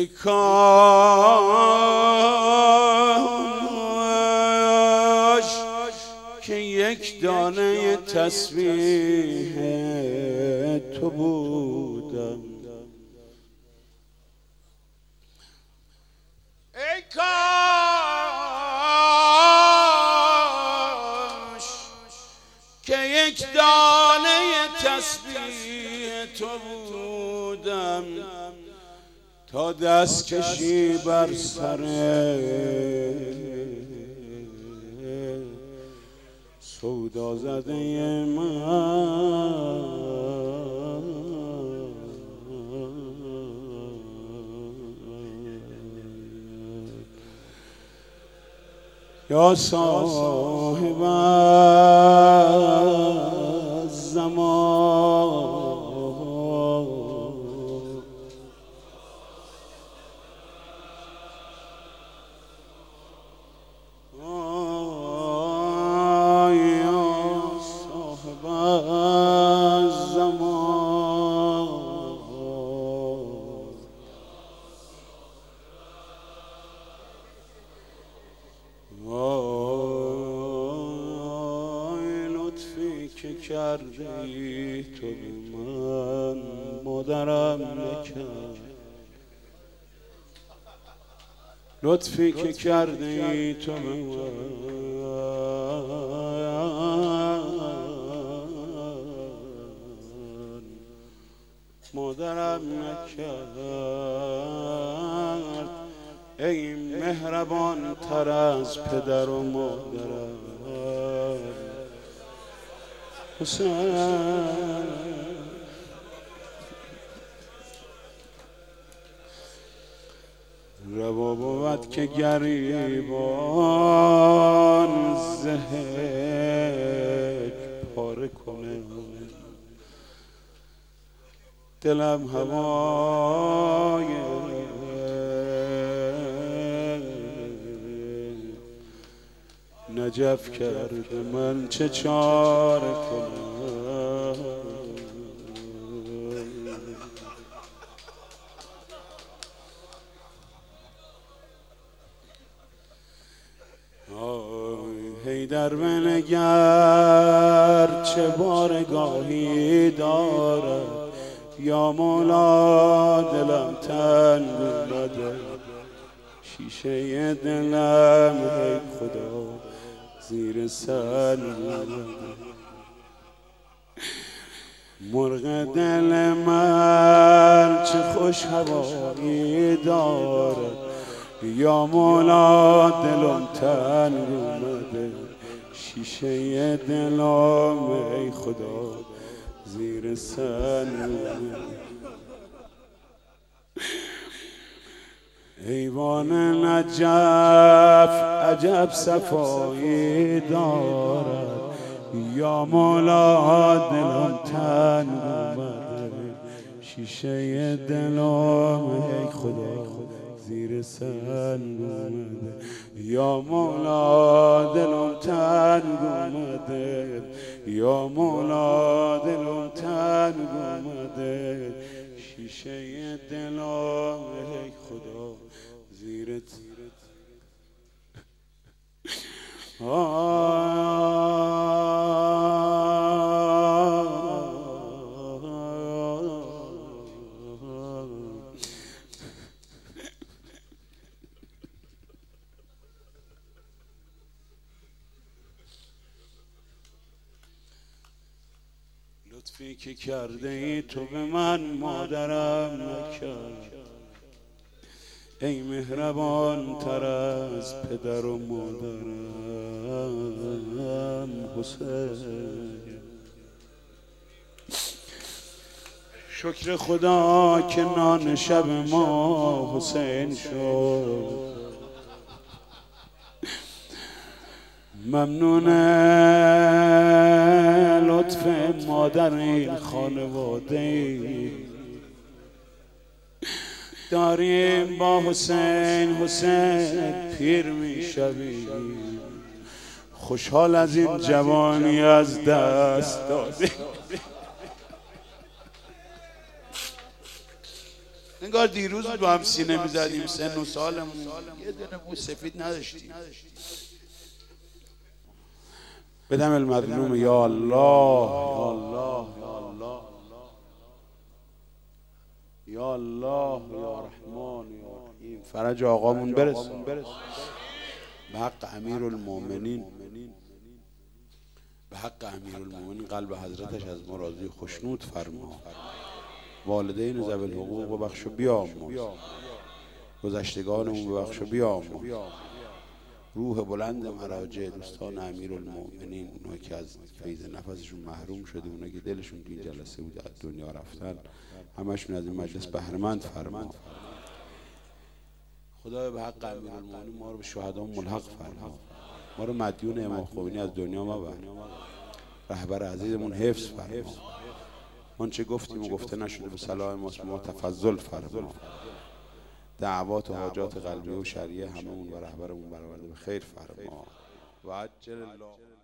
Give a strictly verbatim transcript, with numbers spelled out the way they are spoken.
ای کاش که یک دانه تسبیح تو بودم، ای کاش که یک دانه تسبیح تو بودم، تا دست کشی بر سر سودا زده من. یا صاحب الزمان که کرده ای تو به من مادرم نکرد، لطفی که کرده ای تو به من مادرم نکرد. ای مهربان تر از پدر و مادرم حسین، روا بود که گریبان زهک پاره کنه، دلم هوای نجف کرده، من چه چاره کنم. حیدر بنگر چه بارگاهی دارد، یا مولا دلم تنگ اومده، شیشه دلم ای خدا زیر سر اومده. مرغ دل من چه خوش هوایی دارد، یا مولا دلم تنگ اومده، شیشه دلم ای خدا زیر سر اومده. ایوان نجف عجب صفایی دارد، یا مولا دلم تنگ اومده، شیشه دلم ای خدا زیر سر اومده. یا مولا دلم تنگ اومده، یا مولا دلم تنگ اومده، شیشه دلم ای خدا زیرت لطفی که کرده ای تو به من مادرم نکرد، ای مهربان تر از پدر و مادرم حسین. شکر خدا که نان شب ما حسین شد، ممنون لطف مادر این خانواده داریم، با حسین حسین پیر می شویم، خوشحال از این جوانی از دست دادیم. انگار دیروز با هم سینه میزدیم، سن و سالمون یه دونه بو سفید نداشتیم. بدم المظلوم یا الله یا الله یا الله یا الله یا رحمان یا رحیم. فرج آقامون برسون به حق امیر المومنین، به حق امیر المومنین. قلب حضرتش از ما راضی خوشنود فرما. والدین ذوی الحقوق ببخش و بیامرز، گذشتگانمون ببخش و بیامرز. روح بلند مراجع دوستان امیر المومنین، اونایی که از فیض نفسشون محروم شده، اونایی که دلشون تو این جلسه بود از دنیا رفتن، همشون از این مجلس بهره‌مند فرما. خدای به حق امیر المومنین ما رو به شهدا ملحق فرما. ما رو مدیون امام خمینی از دنیا مبر. رهبر عزیزمون حفظ فرما. من چه گفتیم و گفته نشده به صلاح ما تفضل فرما. دعوات و حاجات قلبی و شرعیه هممون و رهبرمون برآورده به خیر فرما. و عجل الله